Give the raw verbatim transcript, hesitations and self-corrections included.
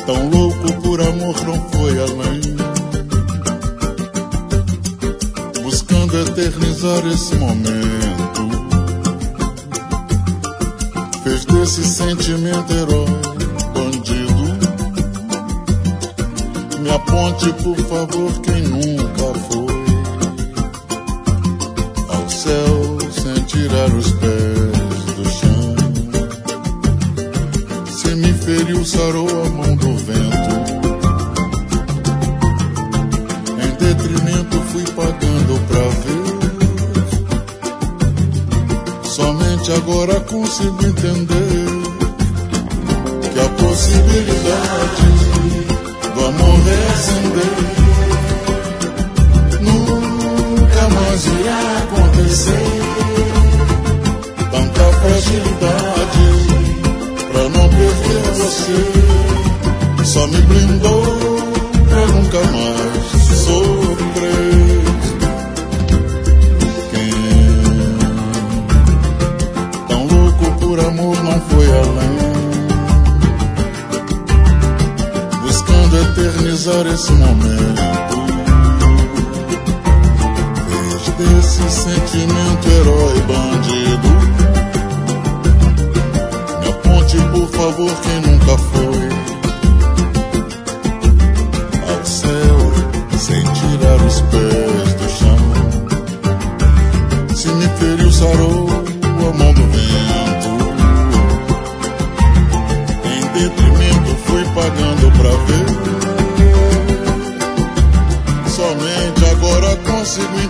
Tão louco por amor não foi além, buscando eternizar esse momento. Fez desse sentimento herói, bandido. Me aponte, por favor, quem nunca foi ao céu sem tirar os pés do chão. Se me feriu, sarou a mão do vento. Em detrimento fui pagando pra ver. Somente agora consigo entender que a possibilidade do amor reacender nunca mais irá acontecer. Tanta fragilidade pra não perder você só me blindou pra nunca mais sofrer. Quem tão louco por amor não foi além, buscando eternizar esse momento. Fez desse sentimento herói, bandido. Me aponte, por favor, quem nunca foi ao céu sem tirar os pés do chão. Se me feriu, sarou a mão do vento. Em detrimento fui pagando pra ver. Somente agora consigo entender